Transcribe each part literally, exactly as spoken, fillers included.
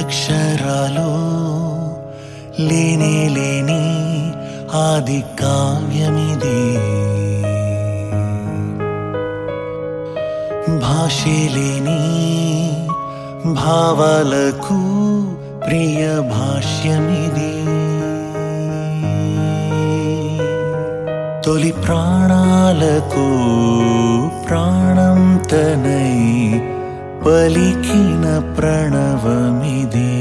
అక్షరాలు లేనే లేని ఆది కావ్యమిది. భాషే లేని భావాలకు ప్రియ భాష్యమిది. తొలి ప్రాణాలకు ప్రాణం తనై పలికిన ప్రణవమిది.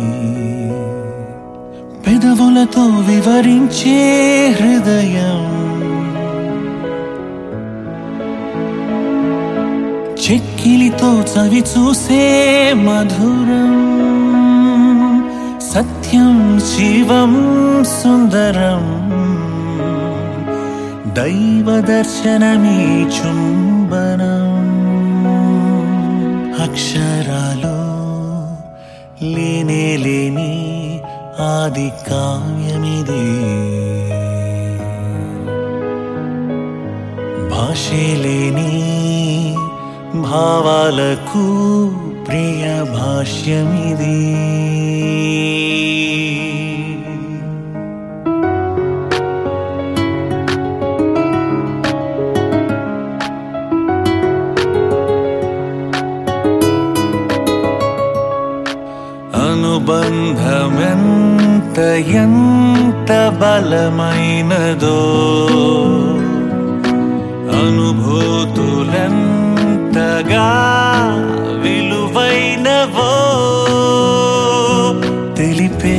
పెదవులతో వివరించే హృదయం, చెక్కిలితో చవి చూసే మధురం. సత్యం శివం సుందరం, దైవ దర్శనమీ చుంబనం. అక్షరాలు లేనే లేని ఆది కావ్యమిది. భాషే లేని భావాలకు ప్రియ భాష్యమిది. అనుబంధమెంత ఎంత బలమైనదో, అనుభూతులెంతగా విలువైనవో తెలిపే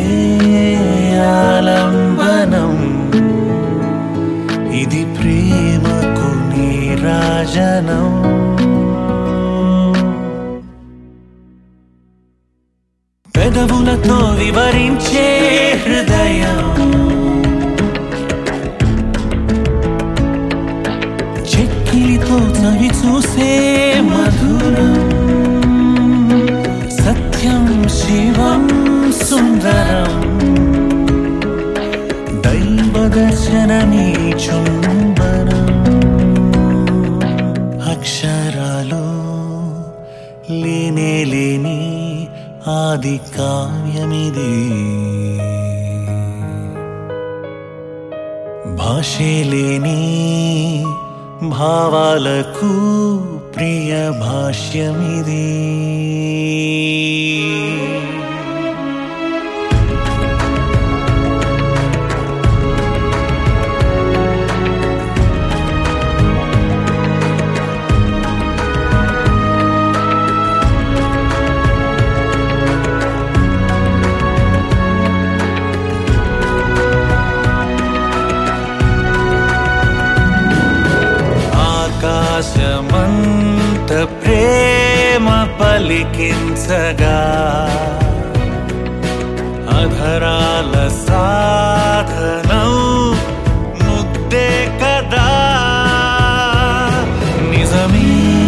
ఆలంబనం. ఇది ప్రేమకు నీరాజనం. పెదవులతో వివరించే హృదయం, చెక్కిలితో చవి చూసే మధురం. సత్యం శివం సుందరం, దైవ దర్శనమీ చుంబనం. అక్షరాలు లేనే లేని ఆది కావ్యమిది. భాషే లేని భావాలకు ప్రియ భాష్యమిది. ఆకాశమంత ప్రేమ పలికించగా, అధరాల సాధనం ముద్దే కదా. నిజమీ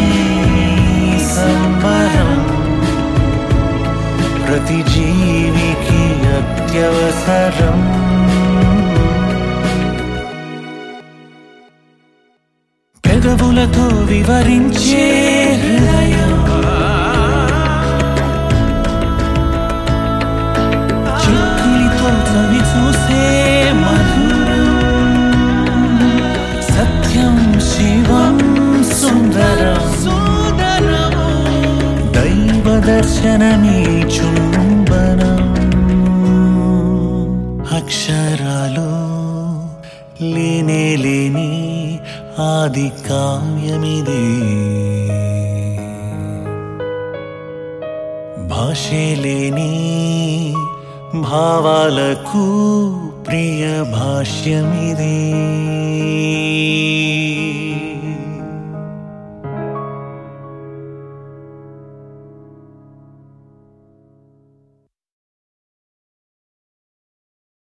సంబరం, ప్రతి జీవికి అత్యవసరం. పెదవులతో వివరించే హృదయం, చెక్కిలితో చవి చూసే మధురం. సత్యం శివం సుందరం, దైవ దర్శనమీ చుంబనం. అక్షరాలు లేనే లేని ఆది కావ్యమిది. భాషే లేని భావాలకు ప్రియ భాష్యమిది.